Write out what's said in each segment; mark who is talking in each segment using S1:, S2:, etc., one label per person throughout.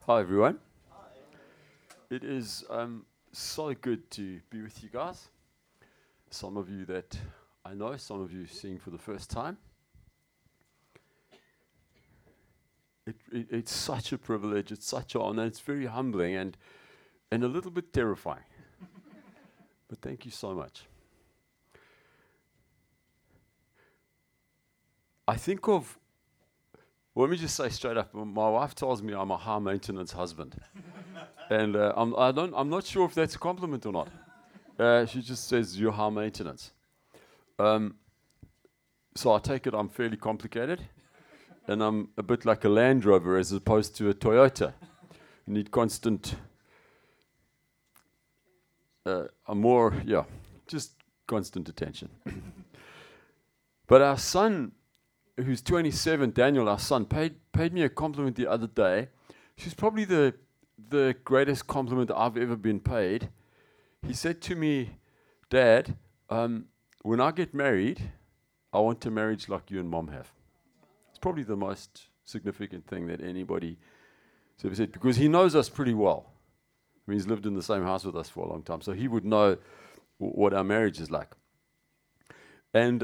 S1: Hi, everyone. It is so good to be with you guys. Some of you that I know, some of you seeing for the first time. It's such a privilege, it's such an honor, it's very humbling and a little bit terrifying. But thank you so much. I think of, let me just say straight up, my wife tells me I'm a high maintenance husband. And I'm not sure if that's a compliment or not. She just says you're high maintenance. So I take it I'm fairly complicated, and I'm a bit like a Land Rover as opposed to a Toyota. You need constant, just constant attention. But our son, who's 27, Daniel, our son, paid me a compliment the other day. She's probably the greatest compliment I've ever been paid. He said to me, Dad, when I get married, I want a marriage like you and Mom have. It's probably the most significant thing that anybody has ever said, because he knows us pretty well. I mean, he's lived in the same house with us for a long time, so he would know what our marriage is like. And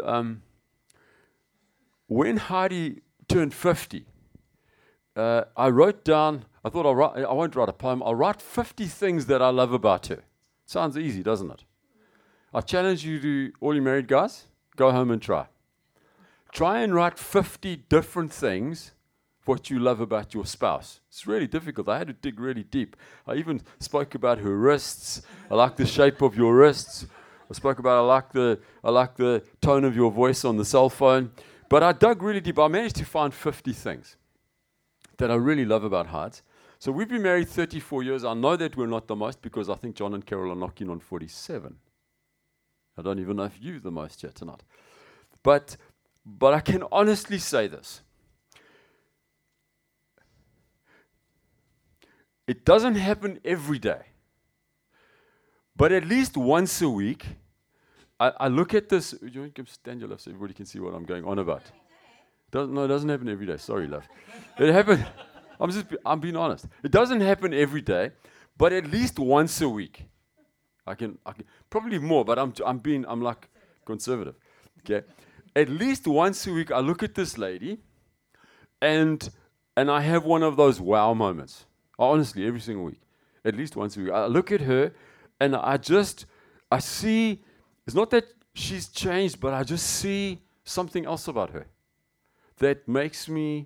S1: when Heidi turned 50, I wrote down, I thought I won't write a poem, I'll write 50 things that I love about her. Sounds easy, doesn't it? I challenge you to, all you married guys, go home and try. Try and write 50 different things what you love about your spouse. It's really difficult. I had to dig really deep. I even spoke about her wrists. I like the shape of your wrists. I spoke about I like the tone of your voice on the cell phone. But I dug really deep. I managed to find 50 things that I really love about Hearts. So we've been married 34 years. I know that we're not the most because I think John and Carol are knocking on 47. I don't even know if you're the most yet tonight. But I can honestly say this. It doesn't happen every day. But at least once a week, I look at this. You want to stand your love so everybody can see what I'm going on about. It doesn't happen every day. Sorry, love. It happened. I'm being honest. It doesn't happen every day, but at least once a week. I can probably more, but I'm like conservative. Okay. At least once a week, I look at this lady, and I have one of those wow moments. Honestly, every single week, at least once a week, I look at her, and I see. It's not that she's changed, but I just see something else about her that makes me.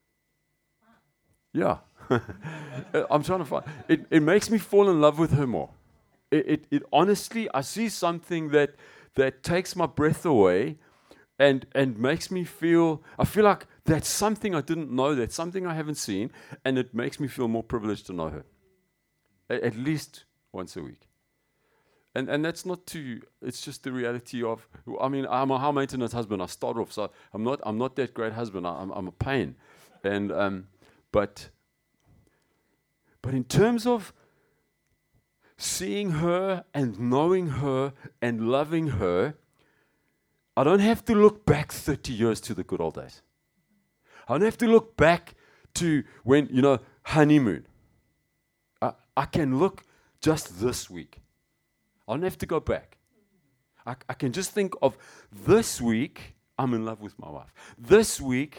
S1: Yeah, I'm trying to find. It makes me fall in love with her more. It honestly, I see something that takes my breath away. And makes me feel, I feel like that's something I didn't know, that's something I haven't seen, and it makes me feel more privileged to know her. At least once a week. And that's not it's just the reality of, I mean, I'm a high maintenance husband, I start off, so I'm not that great husband, I'm a pain. And, but in terms of seeing her and knowing her and loving her, I don't have to look back 30 years to the good old days. I don't have to look back to when, honeymoon. I can look just this week. I don't have to go back. I can just think of this week, I'm in love with my wife. This week,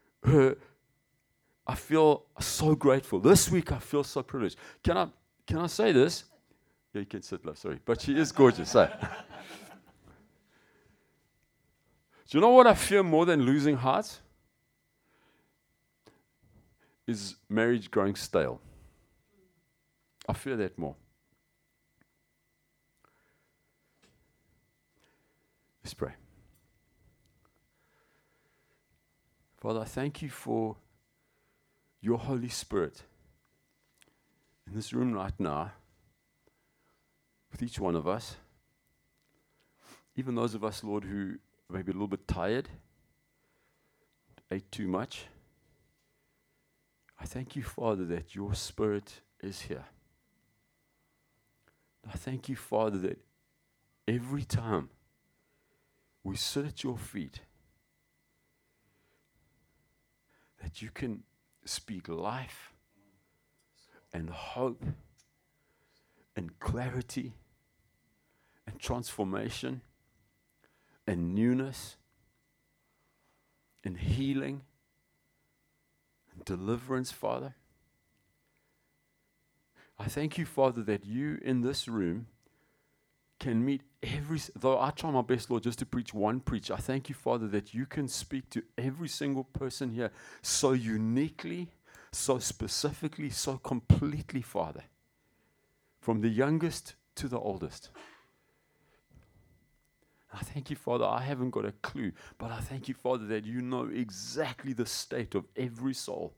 S1: I feel so grateful. This week, I feel so privileged. Can I say this? Yeah, you can sit, love, sorry. But she is gorgeous, eh? Do you know what I fear more than losing Hearts? Is marriage growing stale. I fear that more. Let's pray. Father, I thank you for your Holy Spirit in this room right now with each one of us. Even those of us, Lord, who maybe a little bit tired, ate too much. I thank you, Father, that your Spirit is here. I thank you, Father, that every time we sit at your feet, that you can speak life and hope and clarity and transformation and newness and healing and deliverance, Father. I thank you, Father, that you in this room can meet though I try my best, Lord, just to preach one preach. I thank you, Father, that you can speak to every single person here so uniquely, so specifically, so completely, Father, from the youngest to the oldest. I thank you, Father, I haven't got a clue, but I thank you, Father, that you know exactly the state of every soul.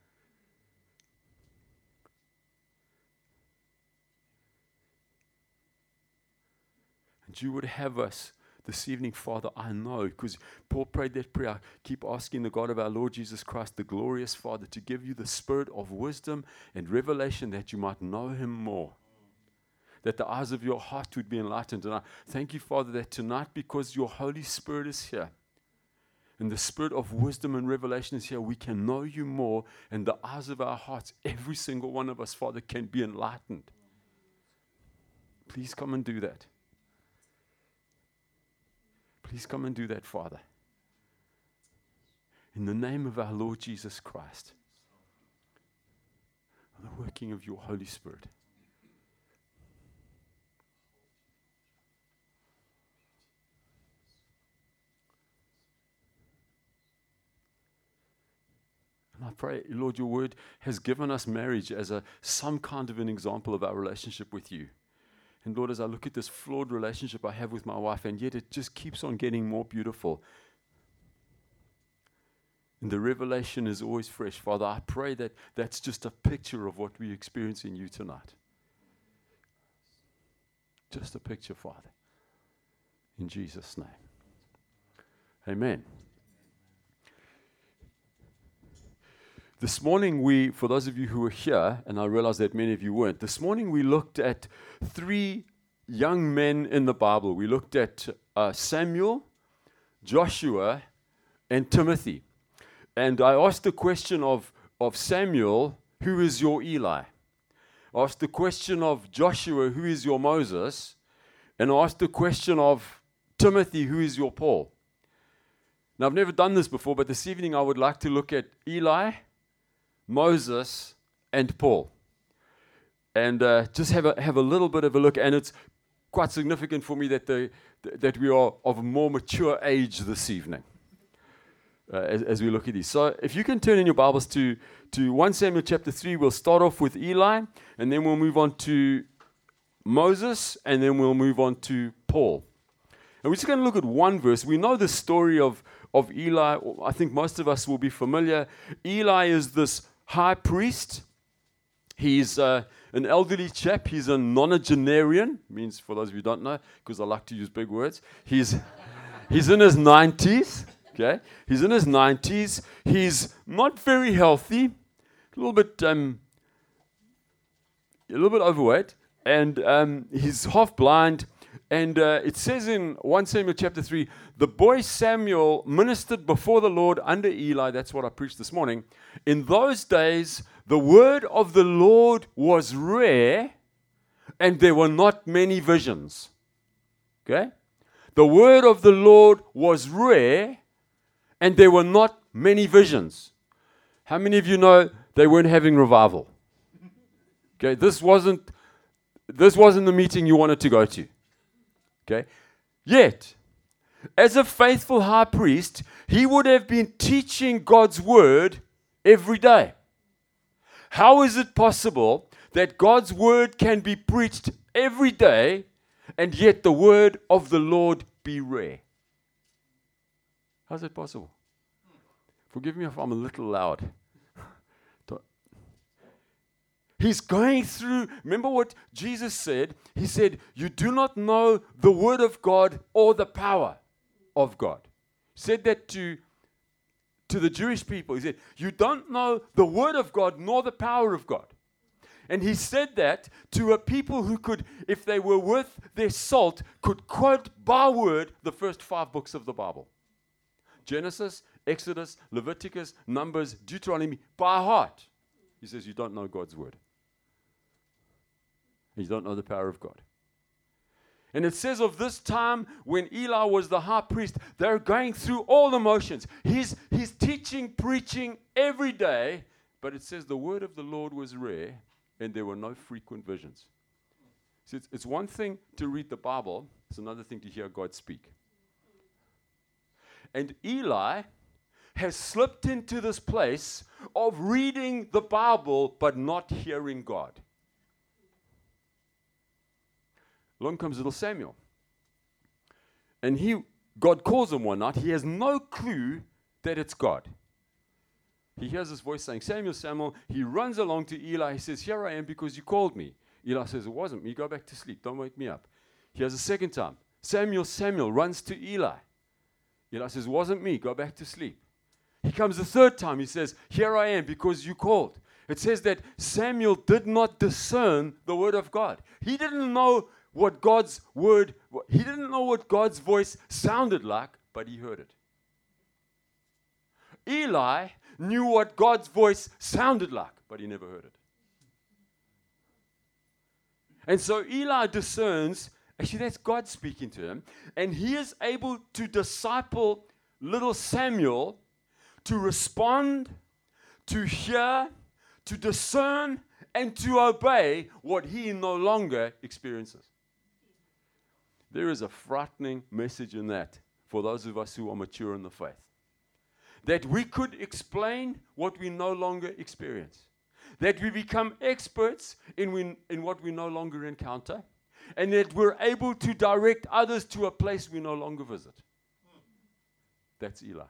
S1: And you would have us this evening, Father, I know, because Paul prayed that prayer. I keep asking the God of our Lord Jesus Christ, the glorious Father, to give you the spirit of wisdom and revelation that you might know him more, that the eyes of your heart would be enlightened. And I thank you, Father, that tonight, because your Holy Spirit is here, and the spirit of wisdom and revelation is here, we can know you more, and the eyes of our hearts, every single one of us, Father, can be enlightened. Please come and do that. Please come and do that, Father. In the name of our Lord Jesus Christ, the working of your Holy Spirit. And I pray, Lord, your word has given us marriage as some kind of an example of our relationship with you. And Lord, as I look at this flawed relationship I have with my wife, and yet it just keeps on getting more beautiful. And the revelation is always fresh. Father, I pray that that's just a picture of what we experience in you tonight. Just a picture, Father. In Jesus' name. Amen. This morning for those of you who were here, and I realize that many of you weren't, this morning we looked at 3 young men in the Bible. We looked at Samuel, Joshua, and Timothy. And I asked the question of Samuel, who is your Eli? I asked the question of Joshua, who is your Moses? And I asked the question of Timothy, who is your Paul? Now, I've never done this before, but this evening I would like to look at Eli, Moses, and Paul. And just have a little bit of a look. And it's quite significant for me that we are of a more mature age this evening as we look at these. So if you can turn in your Bibles to 1 Samuel chapter 3, we'll start off with Eli, and then we'll move on to Moses, and then we'll move on to Paul. And we're just going to look at one verse. We know the story of Eli. I think most of us will be familiar. Eli is this high priest. He's an elderly chap. He's a nonagenarian. Means, for those of you who don't know, because I like to use big words, he's in his 90s. Okay, he's in his 90s. He's not very healthy, a little bit overweight, and he's half blind. And it says in 1 Samuel chapter 3, the boy Samuel ministered before the Lord under Eli. That's what I preached this morning. In those days, the word of the Lord was rare, and there were not many visions. Okay? The word of the Lord was rare, and there were not many visions. How many of you know they weren't having revival? Okay, this wasn't the meeting you wanted to go to. Okay? Yet, as a faithful high priest, he would have been teaching God's word every day. How is it possible that God's word can be preached every day and yet the word of the Lord be rare? How's it possible? Forgive me if I'm a little loud. He's going through, remember what Jesus said? He said, you do not know the word of God or the power of God. He said that to the Jewish people. He said, you don't know the word of God nor the power of God. And he said that to a people who could, if they were worth their salt, could quote by word the first 5 books of the Bible. Genesis, Exodus, Leviticus, Numbers, Deuteronomy, by heart. He says, you don't know God's word. And you don't know the power of God. And it says of this time when Eli was the high priest, they're going through all the motions. He's teaching, preaching every day, but it says the word of the Lord was rare and there were no frequent visions. See, it's one thing to read the Bible, it's another thing to hear God speak. And Eli has slipped into this place of reading the Bible but not hearing God. Along comes little Samuel. And God calls him one night. He has no clue that it's God. He hears this voice saying, Samuel, Samuel. He runs along to Eli. He says, here I am because you called me. Eli says, it wasn't me. Go back to sleep. Don't wake me up. He has a second time. Samuel, Samuel runs to Eli. Eli says, it wasn't me. Go back to sleep. He comes the third time. He says, here I am because you called. It says that Samuel did not discern the word of God. He didn't know what God's word, he didn't know what God's voice sounded like, but he heard it. Eli knew what God's voice sounded like, but he never heard it. And so Eli discerns, actually that's God speaking to him, and he is able to disciple little Samuel to respond, to hear, to discern, and to obey what he no longer experiences. There is a frightening message in that for those of us who are mature in the faith. That we could explain what we no longer experience. That we become experts in what we no longer encounter. And that we're able to direct others to a place we no longer visit. That's Eli.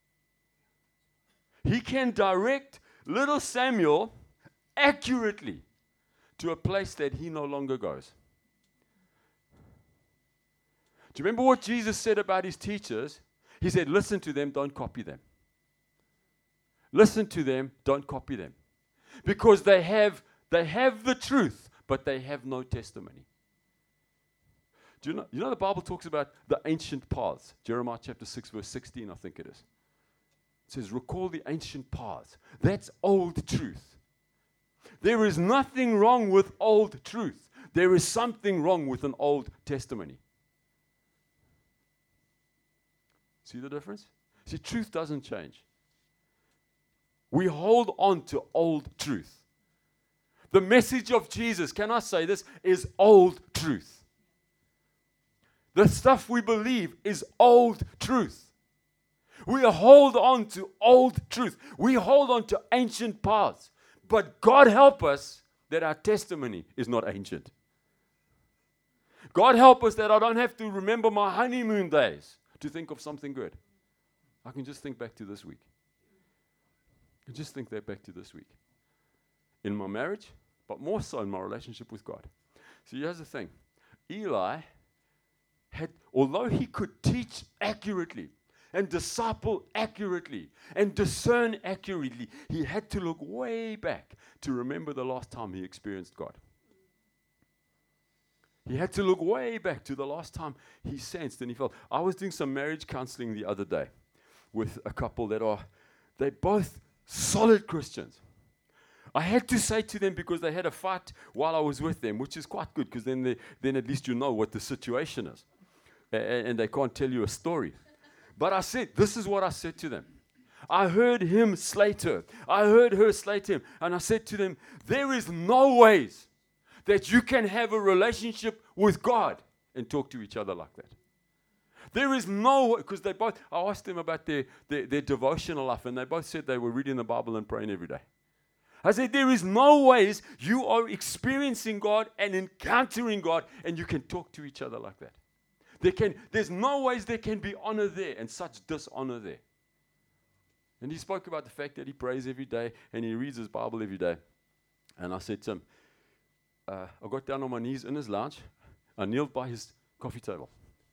S1: He can direct little Samuel accurately to a place that he no longer goes. Do you remember what Jesus said about his teachers? He said, listen to them, don't copy them. Listen to them, don't copy them. Because they have the truth, but they have no testimony. Do you know the Bible talks about the ancient paths? Jeremiah chapter 6, verse 16, I think it is. It says, recall the ancient paths. That's old truth. There is nothing wrong with old truth. There is something wrong with an old testimony. See the difference? See, truth doesn't change. We hold on to old truth. The message of Jesus, can I say this, is old truth. The stuff we believe is old truth. We hold on to old truth. We hold on to ancient paths. But God help us that our testimony is not ancient. God help us that I don't have to remember my honeymoon days to think of something good. I can just think back to this week. Just think that back to this week. In my marriage, but more so in my relationship with God. See, here's the thing. Eli although he could teach accurately and disciple accurately and discern accurately, he had to look way back to remember the last time he experienced God. He had to look way back to the last time he sensed and he felt. I was doing some marriage counseling the other day with a couple they're both solid Christians. I had to say to them, because they had a fight while I was with them, which is quite good, because then at least you know what the situation is. And they can't tell you a story. But I said, this is what I said to them. I heard him slate her. I heard her slate him. And I said to them, there is no ways that you can have a relationship with God and talk to each other like that. There is no way, because I asked them about their devotional life, and they both said they were reading the Bible and praying every day. I said, there is no ways you are experiencing God and encountering God and you can talk to each other like that. There's no ways there can be honor there and such dishonor there. And he spoke about the fact that he prays every day and he reads his Bible every day. And I said to him, I got down on my knees in his lounge. I kneeled by his coffee table.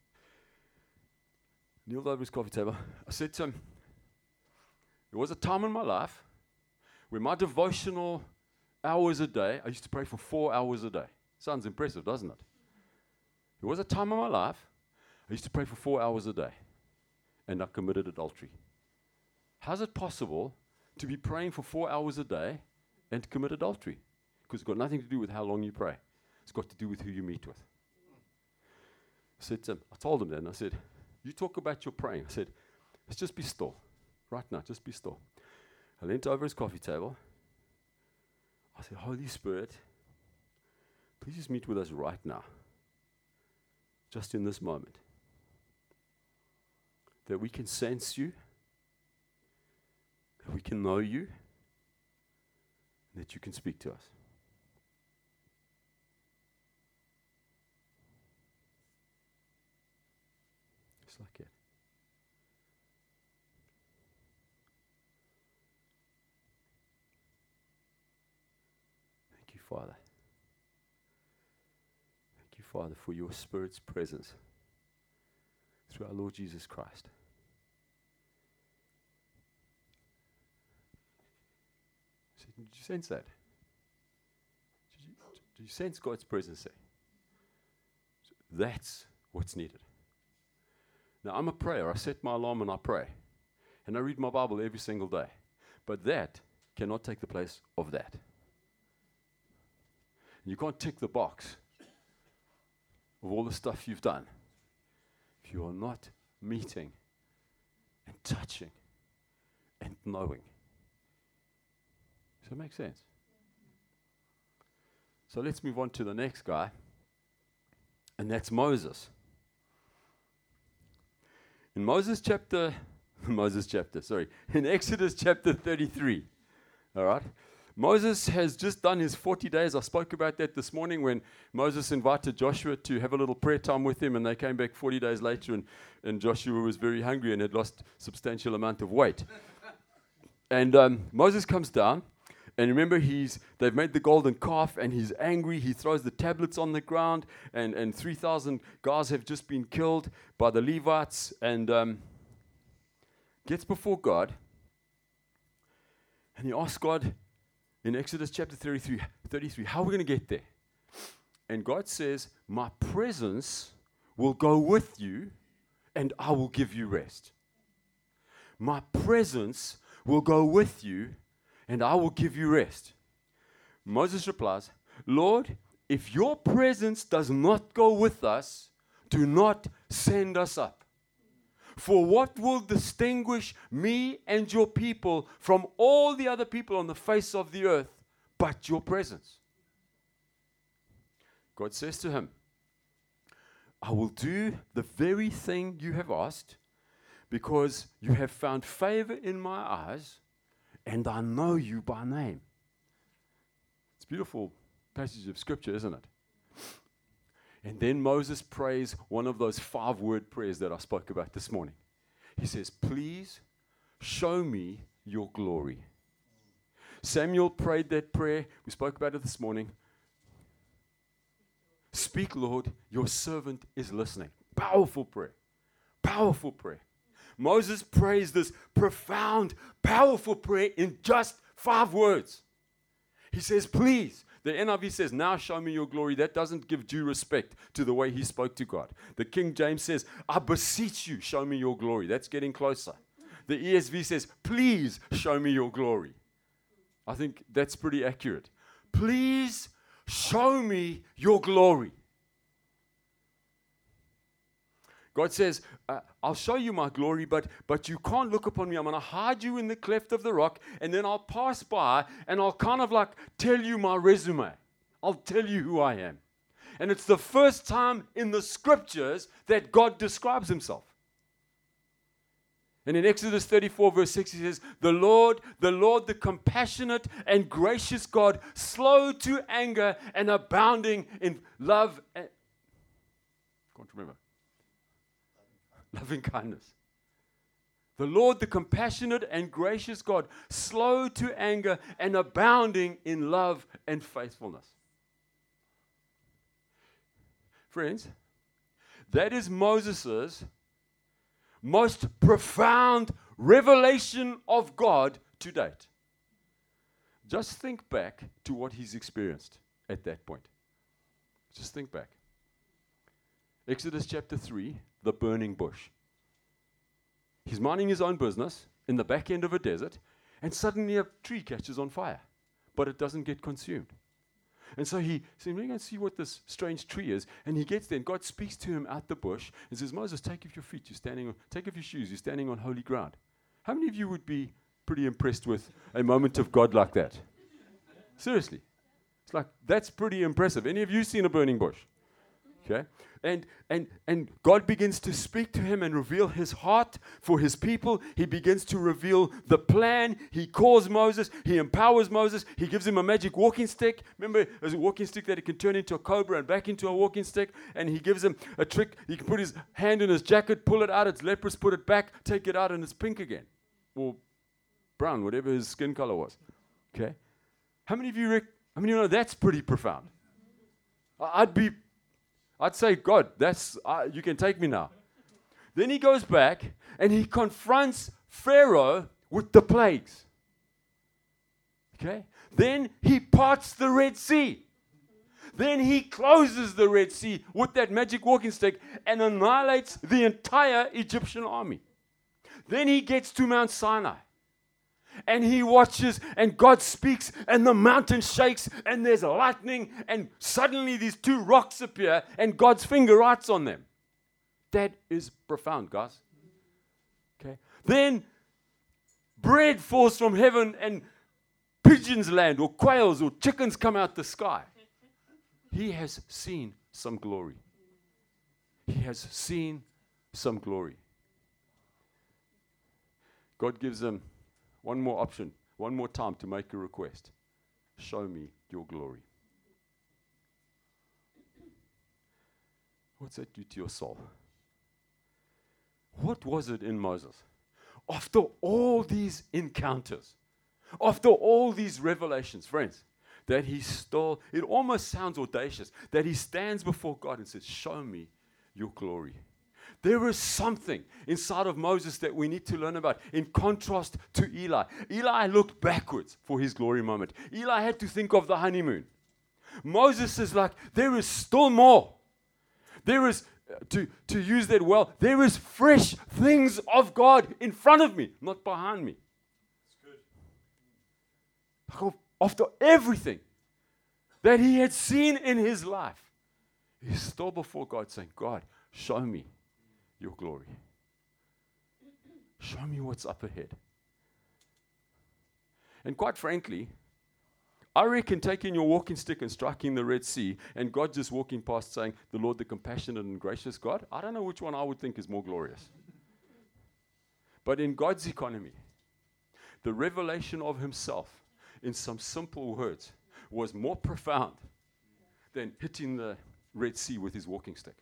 S1: Kneeled over his coffee table. I said to him, there was a time in my life where my devotional hours a day, I used to pray for 4 hours a day. Sounds impressive, doesn't it? There was a time in my life I used to pray for 4 hours a day, and I committed adultery. How's it possible to be praying for 4 hours a day and to commit adultery? Because it's got nothing to do with how long you pray. It's got to do with who you meet with. I told him that, and I said, you talk about your praying. I said, let's just be still. Right now, just be still. I leant over his coffee table. I said, Holy Spirit, please just meet with us right now. Just in this moment. That we can sense you. That we can know you. And that you can speak to us. Just like that. Thank you, Father. Thank you, Father, for your Spirit's presence through our Lord Jesus Christ. So did you sense that? Did you sense God's presence there? So that's what's needed. Now, I'm a prayer. I set my alarm and I pray. And I read my Bible every single day. But that cannot take the place of that. You can't tick the box of all the stuff you've done if you are not meeting and touching and knowing. Does that make sense? So let's move on to the next guy, and that's Moses. In in Exodus chapter 33, all right? Moses has just done his 40 days. I spoke about that this morning when Moses invited Joshua to have a little prayer time with him, and they came back 40 days later, and Joshua was very hungry and had lost a substantial amount of weight. And Moses comes down, and remember, they've made the golden calf, and he's angry. He throws the tablets on the ground, and 3,000 guys have just been killed by the Levites, and gets before God, and he asks God in Exodus chapter 33, how are we going to get there? And God says, my presence will go with you, and I will give you rest. My presence will go with you, and I will give you rest. Moses replies, Lord, if your presence does not go with us, do not send us up. For what will distinguish me and your people from all the other people on the face of the earth but your presence? God says to him, I will do the very thing you have asked because you have found favor in my eyes and I know you by name. It's a beautiful passage of scripture, isn't it? And then Moses prays one of those 5-word prayers that I spoke about this morning. He says, please show me your glory. Samuel prayed that prayer. We spoke about it this morning. Speak, Lord, your servant is listening. Powerful prayer. Powerful prayer. Moses prays this profound, powerful prayer in just 5 words. He says, please. The NIV says, now show me your glory. That doesn't give due respect to the way he spoke to God. The King James says, I beseech you, show me your glory. That's getting closer. The ESV says, please show me your glory. I think that's pretty accurate. Please show me your glory. God says, I'll show you my glory, but you can't look upon me. I'm going to hide you in the cleft of the rock, and then I'll pass by, and I'll kind of like tell you my resume. I'll tell you who I am. And it's the first time in the scriptures that God describes himself. And in Exodus 34, verse 6, he says, the Lord, the compassionate and gracious God, slow to anger and abounding in love. Can't remember. Loving kindness. The Lord, the compassionate and gracious God, slow to anger and abounding in love and faithfulness. Friends, that is Moses' most profound revelation of God to date. Just think back to what he's experienced at that point. Just think back. Exodus chapter 3, the burning bush. He's minding his own business in the back end of a desert, and suddenly a tree catches on fire, but it doesn't get consumed. And so he said, we're going to see what this strange tree is. And he gets there, and God speaks to him out the bush and says, Moses, take off your feet. Take off your shoes. You're standing on holy ground. How many of you would be pretty impressed with a moment of God like that? Seriously. It's like, that's pretty impressive. Any of you seen a burning bush? Okay? And God begins to speak to him and reveal his heart for his people. He begins to reveal the plan. He calls Moses. He empowers Moses. He gives him a magic walking stick. Remember, there's a walking stick that he can turn into a cobra and back into a walking stick. And he gives him a trick. He can put his hand in his jacket, pull it out. It's leprous, put it back, take it out, and it's pink again. Or brown, whatever his skin color was. Okay? How many of you know that's pretty profound? I'd say, God, you can take me now. Then he goes back and he confronts Pharaoh with the plagues. Okay? Then he parts the Red Sea. Then he closes the Red Sea with that magic walking stick and annihilates the entire Egyptian army. Then he gets to Mount Sinai. And he watches, and God speaks, and the mountain shakes, and there's lightning, and suddenly these two rocks appear, and God's finger writes on them. That is profound, guys. Okay. Then bread falls from heaven, and pigeons land, or quails, or chickens come out the sky. He has seen some glory. He has seen some glory. God gives him one more option, one more time to make a request. Show me your glory. What's that do to your soul? What was it in Moses? After all these encounters, after all these revelations, friends, that he stole, it almost sounds audacious, that he stands before God and says, show me your glory. There is something inside of Moses that we need to learn about in contrast to Eli. Eli looked backwards for his glory moment. Eli had to think of the honeymoon. Moses is like, there is still more. There is, to use that well, there is fresh things of God in front of me, not behind me. That's good. After everything that he had seen in his life, he's still before God saying, God, show me your glory. Show me what's up ahead. And quite frankly, I reckon taking your walking stick and striking the Red Sea and God just walking past saying, the Lord, the compassionate and gracious God, I don't know which one I would think is more glorious. But in God's economy, the revelation of himself in some simple words was more profound than hitting the Red Sea with his walking stick.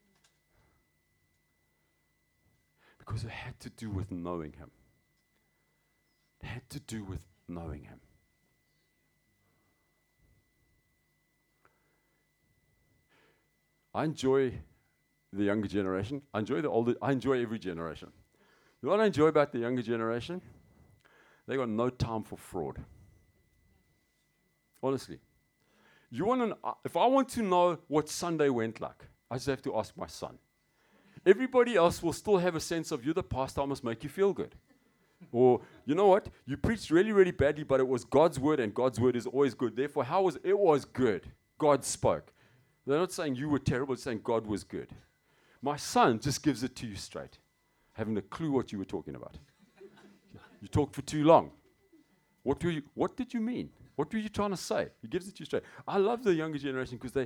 S1: Because it had to do with knowing him. It had to do with knowing him. I enjoy the younger generation. I enjoy the older. I enjoy every generation. You know what I enjoy about the younger generation? They got no time for fraud. Honestly. You want to know, if I want to know what Sunday went like, I just have to ask my son. Everybody else will still have a sense of, you're the pastor, I must make you feel good. Or, you know what, you preached really, really badly, but it was God's word, and God's word is always good. Therefore, it was good. God spoke. They're not saying you were terrible, they're saying God was good. My son just gives it to you straight, having a clue what you were talking about. You talked for too long. What did you mean? What were you trying to say? He gives it to you straight. I love the younger generation because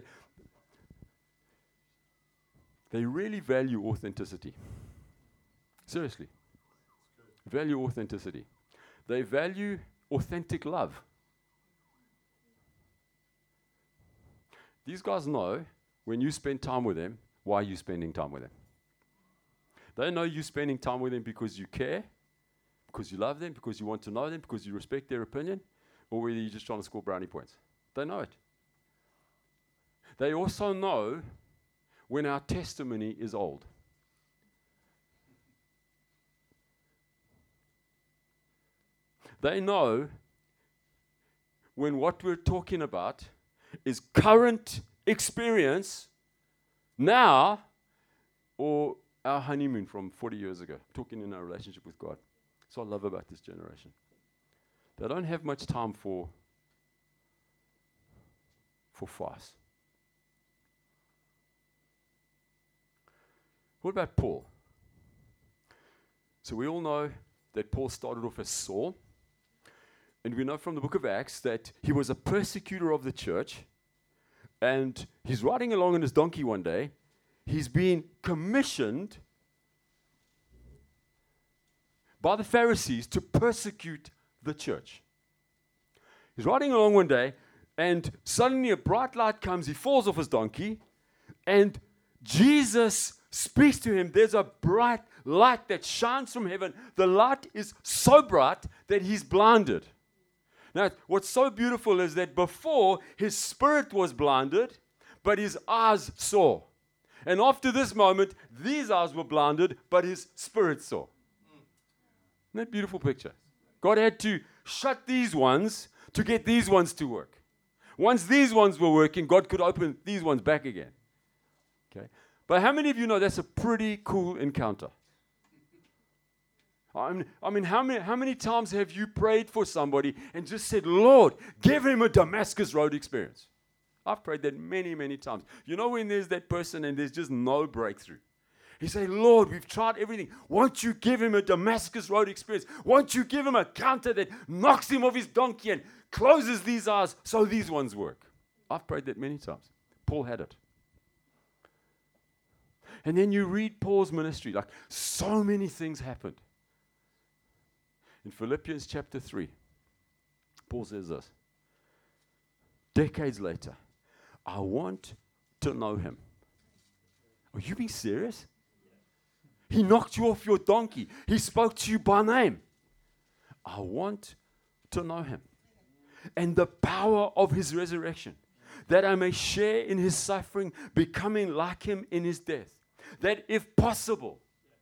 S1: they really value authenticity. Seriously. Value authenticity. They value authentic love. These guys know when you spend time with them, why are you spending time with them? They know you're spending time with them because you care, because you love them, because you want to know them, because you respect their opinion, or whether you're just trying to score brownie points. They know it. They also know when our testimony is old. They know when what we're talking about is current experience now or our honeymoon from 40 years ago, talking in our relationship with God. That's what I love about this generation. They don't have much time for for fast. What about Paul? So we all know that Paul started off as Saul. And we know from the book of Acts that he was a persecutor of the church. And he's riding along on his donkey one day. He's been commissioned by the Pharisees to persecute the church. He's riding along one day, and suddenly a bright light comes. He falls off his donkey, and Jesus speaks to him. There's a bright light that shines from heaven. The light is so bright that he's blinded. Now, what's so beautiful is that before, his spirit was blinded, but his eyes saw. And after this moment, these eyes were blinded, but his spirit saw. Isn't that a beautiful picture? God had to shut these ones to get these ones to work. Once these ones were working, God could open these ones back again. Okay? But how many of you know that's a pretty cool encounter? I mean, how many times have you prayed for somebody and just said, Lord, give him a Damascus Road experience? I've prayed that many, many times. You know when there's that person and there's just no breakthrough? You say, Lord, we've tried everything. Won't you give him a Damascus Road experience? Won't you give him a counter that knocks him off his donkey and closes these eyes so these ones work? I've prayed that many times. Paul had it. And then you read Paul's ministry, like so many things happened. In Philippians chapter 3, Paul says this. Decades later, I want to know him. Are you being serious? He knocked you off your donkey. He spoke to you by name. I want to know him. And the power of his resurrection, that I may share in his suffering, becoming like him in his death. That if possible,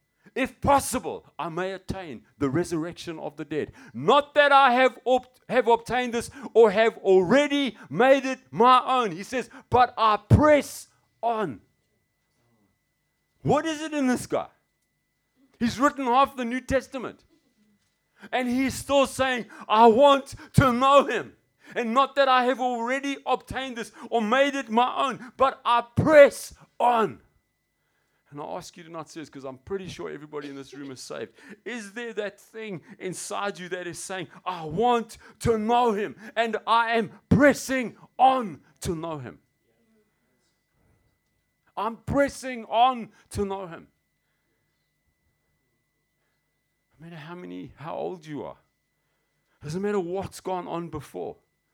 S1: I may attain the resurrection of the dead. Not that I have obtained this or have already made it my own. He says, but I press on. What is it in this guy? He's written half the New Testament. And he's still saying, I want to know him. And not that I have already obtained this or made it my own, but I press on. And I ask you to not say this because I'm pretty sure everybody in this room is saved. Is there that thing inside you that is saying, I want to know him and I am pressing on to know him? I'm pressing on to know him. No matter how old you are. Doesn't matter what's gone on before.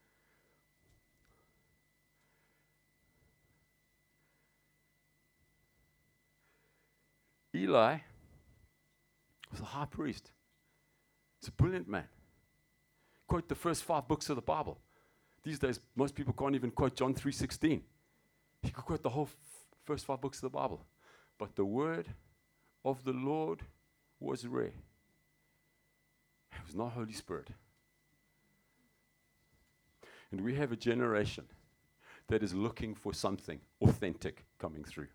S1: Eli was a high priest. He's a brilliant man. Quote the first 5 books of the Bible. These days, most people can't even quote John 3:16. He could quote the whole first 5 books of the Bible. But the word of the Lord was rare. There was no Holy Spirit. And we have a generation that is looking for something authentic coming through.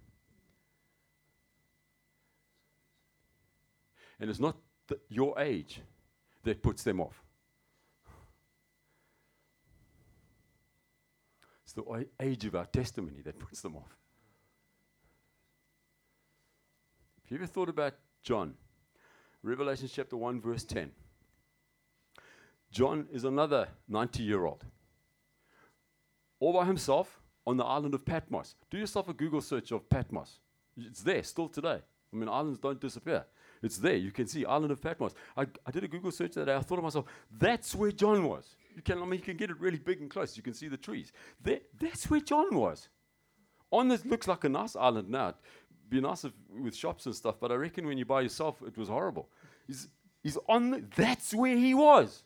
S1: And it's not your age that puts them off. It's the age of our testimony that puts them off. Have you ever thought about John? Revelation chapter 1 verse 10. John is another 90-year-old. All by himself on the island of Patmos. Do yourself a Google search of Patmos. It's there still today. I mean, islands don't disappear. It's there. You can see Island of Patmos. I did a Google search that day. I thought to myself, that's where John was. You can get it really big and close. You can see the trees. That's where John was. On this looks like a nice island now. It'd be nice with shops and stuff, but I reckon when you're by yourself, it was horrible. He's on. That's where he was.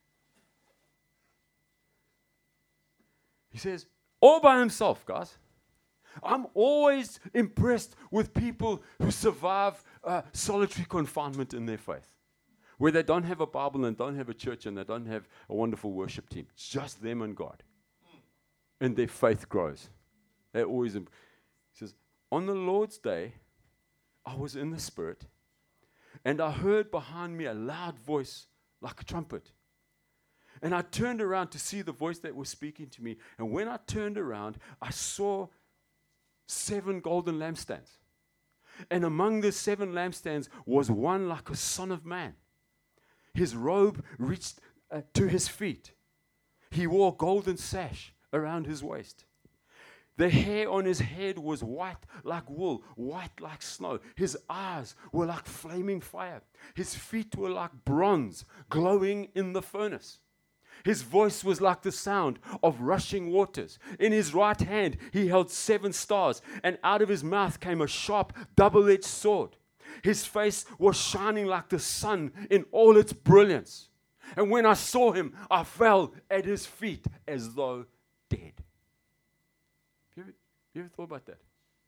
S1: He says, all by himself, guys. I'm always impressed with people who survive solitary confinement in their faith, where they don't have a Bible and don't have a church and they don't have a wonderful worship team. It's just them and God. And their faith grows. They're always. He says, on the Lord's day, I was in the Spirit, and I heard behind me a loud voice like a trumpet. And I turned around to see the voice that was speaking to me. And when I turned around, I saw 7 golden lampstands. And among the 7 lampstands was one like a son of man. His robe reached to his feet. He wore a golden sash around his waist. The hair on his head was white like wool, white like snow. His eyes were like flaming fire. His feet were like bronze, glowing in the furnace. His voice was like the sound of rushing waters. In his right hand he held 7 stars, and out of his mouth came a sharp, double-edged sword. His face was shining like the sun in all its brilliance. And when I saw him, I fell at his feet as though dead. You ever thought about that?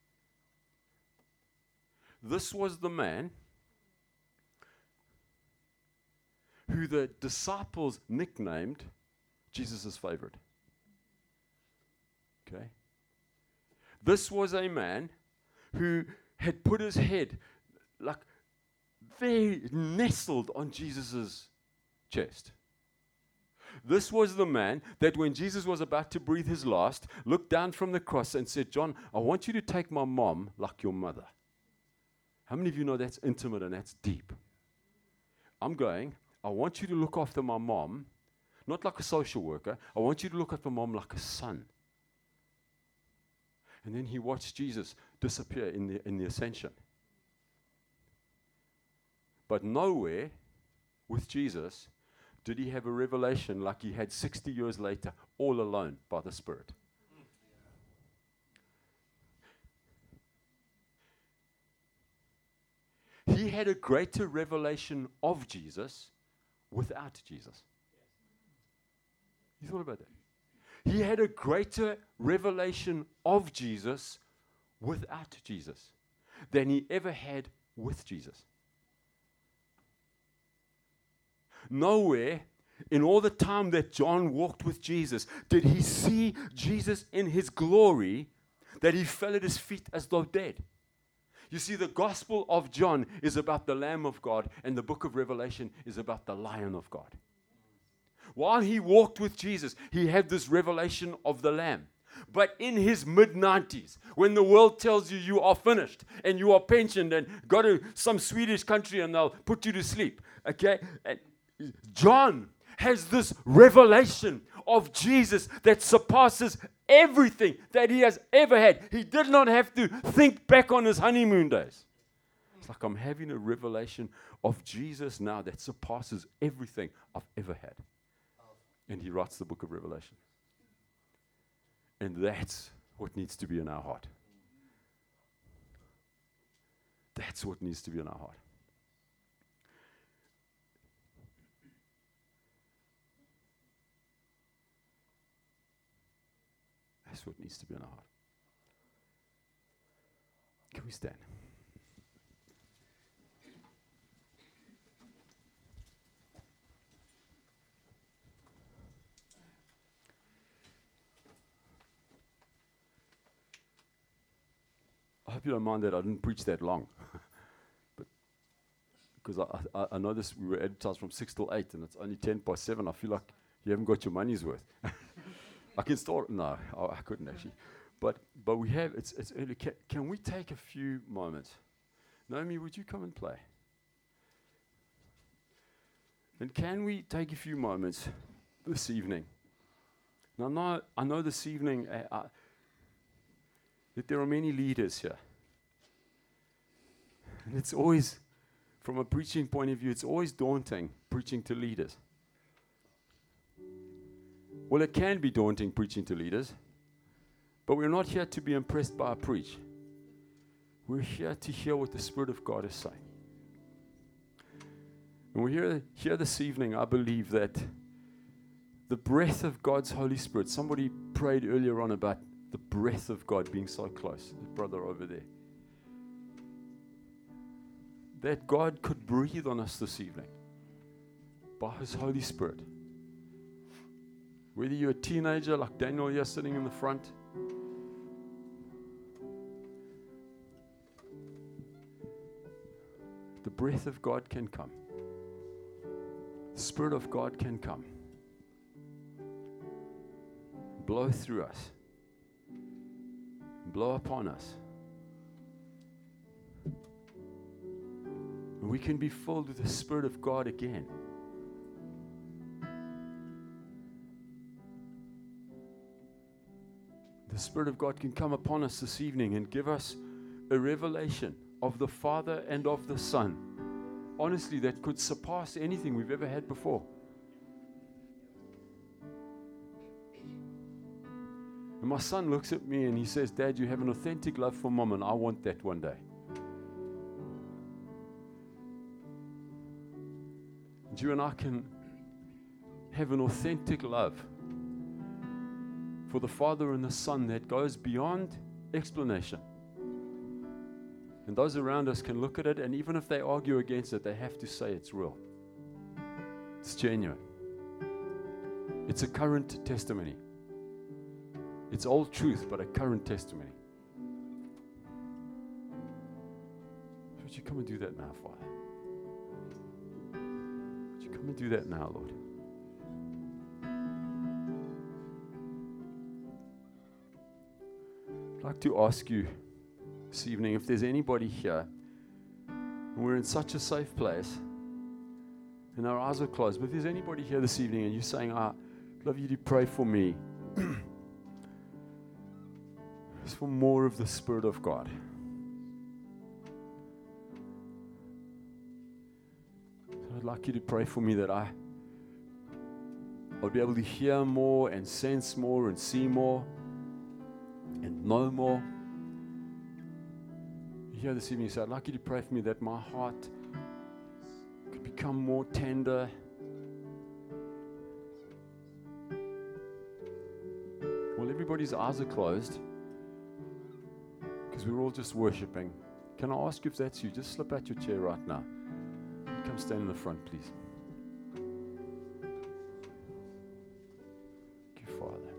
S1: This was the man who the disciples nicknamed Jesus' favorite. Okay? This was a man who had put his head like very nestled on Jesus' chest. This was the man that when Jesus was about to breathe his last, looked down from the cross and said, John, I want you to take my mom like your mother. How many of you know that's intimate and that's deep? I want you to look after my mom, not like a social worker. I want you to look after mom like a son. And then he watched Jesus disappear in the ascension. But nowhere with Jesus did he have a revelation like he had 60 years later, all alone by the Spirit. He had a greater revelation of Jesus without Jesus. You thought about that? He had a greater revelation of Jesus without Jesus than he ever had with Jesus. Nowhere in all the time that John walked with Jesus did he see Jesus in his glory that he fell at his feet as though dead. You see, the Gospel of John is about the Lamb of God, and the book of Revelation is about the Lion of God. While he walked with Jesus, he had this revelation of the Lamb. But in his mid-90s, when the world tells you you are finished and you are pensioned and go to some Swedish country and they'll put you to sleep, okay? And John has this revelation of Jesus that surpasses everything that he has ever had. He did not have to think back on his honeymoon days. It's like I'm having a revelation of Jesus now that surpasses everything I've ever had. And he writes the book of Revelation. And that's what needs to be in our heart. That's what needs to be in our heart. That's what needs to be in our heart. Can we stand? I hope you don't mind that I didn't preach that long. But because I know this, we were advertised from 6 till 8 and it's only 10 past 7. I feel like you haven't got your money's worth. I can start. No, I couldn't actually. But we have. It's early. Can we take a few moments? Naomi, would you come and play? And can we take a few moments this evening? Now, I know this evening that there are many leaders here, and it's always, from a preaching point of view, it's always daunting preaching to leaders. Well, it can be daunting preaching to leaders, but we're not here to be impressed by a preach. We're here to hear what the Spirit of God is saying. And we're here this evening, I believe that the breath of God's Holy Spirit, somebody prayed earlier on about the breath of God being so close, the brother over there, that God could breathe on us this evening by His Holy Spirit. Whether you're a teenager like Daniel here sitting in the front, the breath of God can come. The Spirit of God can come. blow through us, blow upon us. And we can be filled with the Spirit of God again. The Spirit of God can come upon us this evening and give us a revelation of the Father and of the Son. Honestly, that could surpass anything we've ever had before. And my son looks at me and he says, Dad, you have an authentic love for Mom, and I want that one day. And you and I can have an authentic love for the Father and the Son that goes beyond explanation. And those around us can look at it, and even if they argue against it, they have to say it's real. It's genuine. It's a current testimony. It's old truth, but a current testimony. Would you come and do that now, Father? Would you come and do that now, Lord? I'd like to ask you this evening if there's anybody here, and we're in such a safe place, and our eyes are closed, but if there's anybody here this evening and you're saying, I'd love you to pray for me, it's for more of the Spirit of God. So I'd like you to pray for me that I'll be able to hear more and sense more and see more and know more. Here this evening, so I'd like you to pray for me that my heart could become more tender. Well, everybody's eyes are closed because we're all just worshiping. Can I ask you if that's you? Just slip out your chair right now. Come stand in the front, please. Thank you, Father.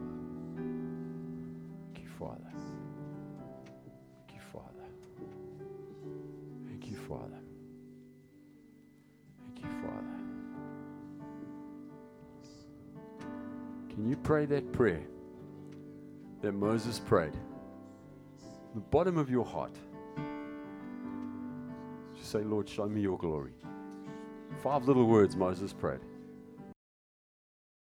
S1: Thank you, Father. Thank you, Father. Thank you, Father. Thank you, Father. Can you pray that prayer that Moses prayed? The bottom of your heart. Just say, Lord, show me your glory. 5 little words Moses prayed.